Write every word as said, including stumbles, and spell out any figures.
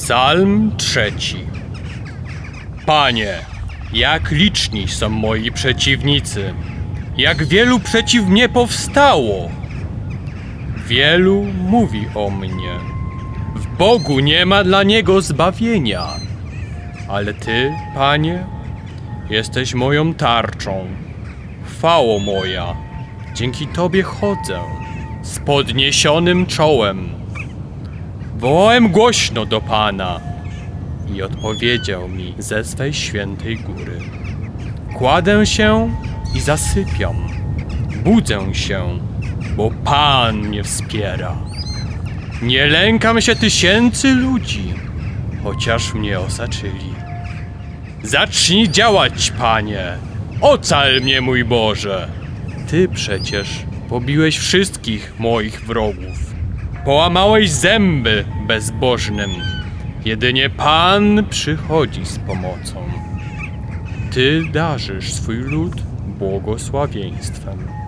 Psalm trzeci. Panie, jak liczni są moi przeciwnicy, jak wielu przeciw mnie powstało. Wielu mówi o mnie, w Bogu nie ma dla niego zbawienia. Ale Ty, Panie, jesteś moją tarczą, chwało moja, dzięki Tobie chodzę z podniesionym czołem. Wołałem głośno do Pana i odpowiedział mi ze swej świętej góry. Kładę się i zasypiam, budzę się, bo Pan mnie wspiera. Nie lękam się tysięcy ludzi, chociaż mnie osaczyli. Zacznij działać, Panie, ocal mnie, mój Boże. Ty przecież pobiłeś wszystkich moich wrogów. Połamałeś zęby bezbożnym. Jedynie Pan przychodzi z pomocą. Ty darzysz swój lud błogosławieństwem.